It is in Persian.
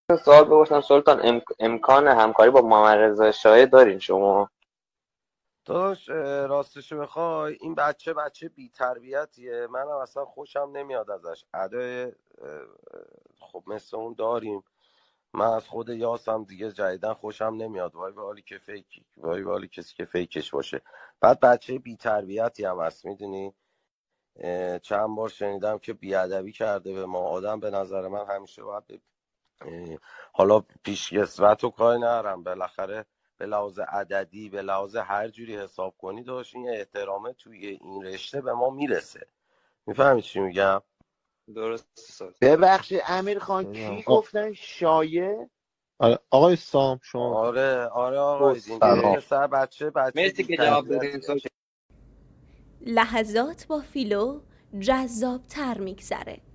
سوال بپرسم سلطان، امکان همکاری با محمد رضا شاه دارین شما؟ داداش راستشو بخوای این بچه بی تربیتیه، منم اصلا خوشم نمیاد ازش. ادای خب مثل اون داریم. من از خود یاسم دیگه جدیدن خوشم نمیاد. وای به حالی که فیکی، وای به حالی کسی که فیکش باشه. بعد بچه بی تربیتی هم هست، میدونی. چند بار شنیدم که بیادبی کرده به ما. آدم به نظر من همیشه باید حالا پیشکسوت و کاری ندارم، بالاخره به لحاظ عددی به لحاظ هر جوری حساب کنی داشت این احترامه توی این رشته به ما میرسه. میفهمی چی میگم؟ درست سلطان. ببخشید امیر خان کی آ- گفتن شایع؟ آره، آقای سام شما. آره آره آقای دین، این سلام. پسر بچه مرسی بی که جواب دادین تربیتیه. سلطان. لحظات با فیلو جذابتر میگذره.